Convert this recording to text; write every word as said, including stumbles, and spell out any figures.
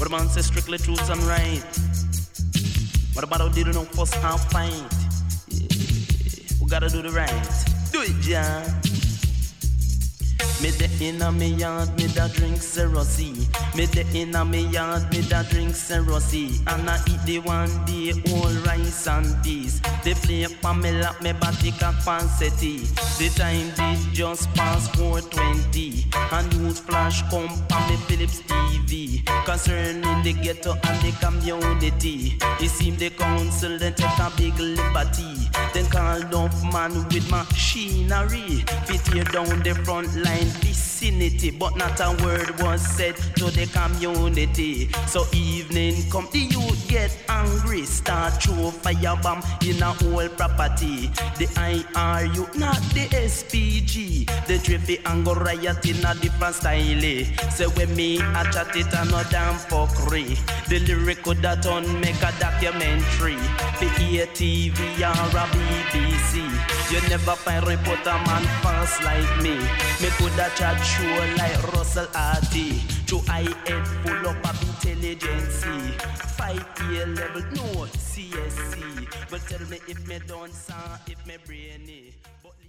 But the man says strictly truth and right. What about how did you know first half fight? Yeah. We gotta do the right. Do it, John. Me de inna me yard, me da drink Cerosi. Me de inna me yard, me da drink Cerosi. And I eat the one day all rice and peas. They play Pamela, me body can panseti. The time did just pass four twenty. And news flash come on me Philips T V. Concerning the ghetto and the community. It seem the council then take a big liberty. Then called off man with machinery. Fit tear down the front line vicinity, but not a word was said to the community. So evening come, the youth get angry, start throw firebomb in a whole property. The I R U, not the S P G. The drippy and go riot in a different style. Say when me a chat it a no damn fuckery. The lyric could that on make a documentary. The A T V or a B B C. You never find reporter man fast like me. Me coulda chat show like Russell Hardy. Through I head full up of intelligence. Five year level, no C S C. But tell me if me don't sound, if me brainy. But